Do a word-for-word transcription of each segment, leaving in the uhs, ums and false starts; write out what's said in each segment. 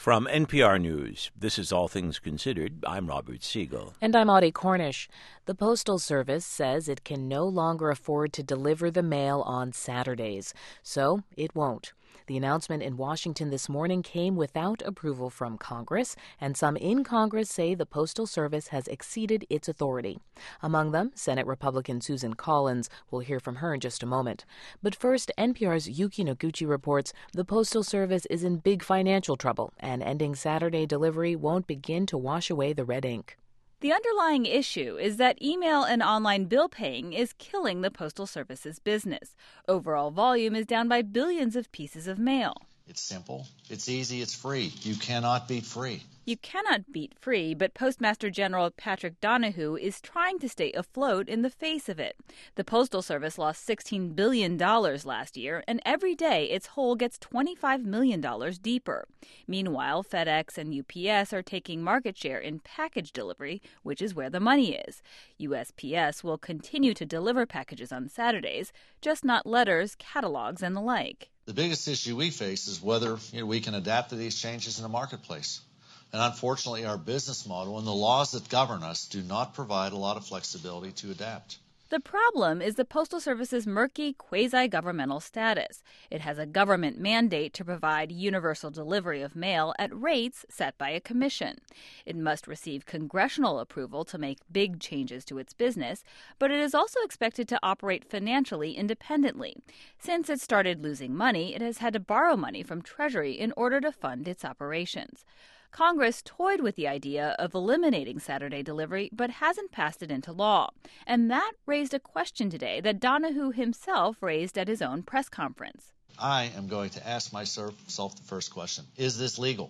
From N P R News, this is All Things Considered. I'm Robert Siegel. And I'm Audie Cornish. The Postal Service says it can no longer afford to deliver the mail on Saturdays, so it won't. The announcement in Washington this morning came without approval from Congress, and some in Congress say the Postal Service has exceeded its authority. Among them, Senate Republican Susan Collins. We'll hear from her in just a moment. But first, N P R's Yuki Noguchi reports the Postal Service is in big financial trouble, and ending Saturday delivery won't begin to wash away the red ink. The underlying issue is that email and online bill paying is killing the Postal Service's business. Overall volume is down by billions of pieces of mail. It's simple, it's easy, it's free. You cannot beat free. You cannot beat free, but Postmaster General Patrick Donahue is trying to stay afloat in the face of it. The Postal Service lost sixteen billion dollars last year, and every day its hole gets twenty-five million dollars deeper. Meanwhile, FedEx and U P S are taking market share in package delivery, which is where the money is. U S P S will continue to deliver packages on Saturdays, just not letters, catalogs, and the like. The biggest issue we face is whether you know, we can adapt to these changes in the marketplace. And unfortunately, our business model and the laws that govern us do not provide a lot of flexibility to adapt. The problem is the Postal Service's murky quasi-governmental status. It has a government mandate to provide universal delivery of mail at rates set by a commission. It must receive congressional approval to make big changes to its business, but it is also expected to operate financially independently. Since it started losing money, it has had to borrow money from Treasury in order to fund its operations. Congress toyed with the idea of eliminating Saturday delivery, but hasn't passed it into law. And that raised a question today that Donahue himself raised at his own press conference. I am going to ask myself the first question. Is this legal?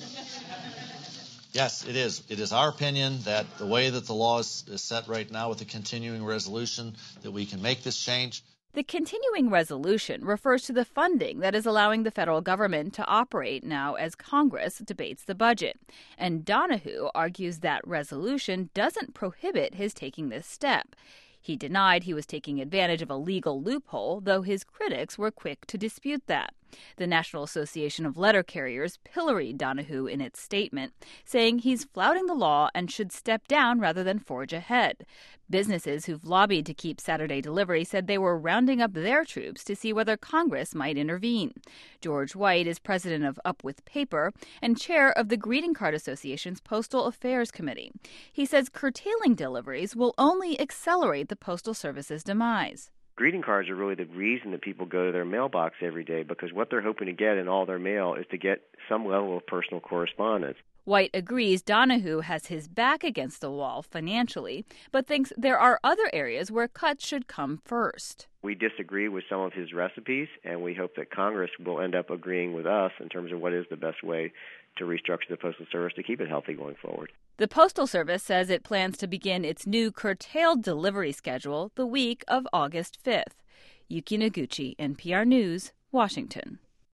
Yes, it is. It is our opinion that the way that the law is, is set right now with the continuing resolution, that we can make this change. The continuing resolution refers to the funding that is allowing the federal government to operate now as Congress debates the budget. And Donahue argues that resolution doesn't prohibit his taking this step. He denied he was taking advantage of a legal loophole, though his critics were quick to dispute that. The National Association of Letter Carriers pilloried Donahue in its statement, saying he's flouting the law and should step down rather than forge ahead. Businesses who've lobbied to keep Saturday delivery said they were rounding up their troops to see whether Congress might intervene. George White is president of Up With Paper and chair of the Greeting Card Association's Postal Affairs Committee. He says curtailing deliveries will only accelerate the Postal Service's demise. Greeting cards are really the reason that people go to their mailbox every day, because what they're hoping to get in all their mail is to get some level of personal correspondence. White agrees Donahue has his back against the wall financially, but thinks there are other areas where cuts should come first. We disagree with some of his recipes, and we hope that Congress will end up agreeing with us in terms of what is the best way to restructure the Postal Service to keep it healthy going forward. The Postal Service says it plans to begin its new curtailed delivery schedule the week of August fifth. Yuki Noguchi, N P R News, Washington.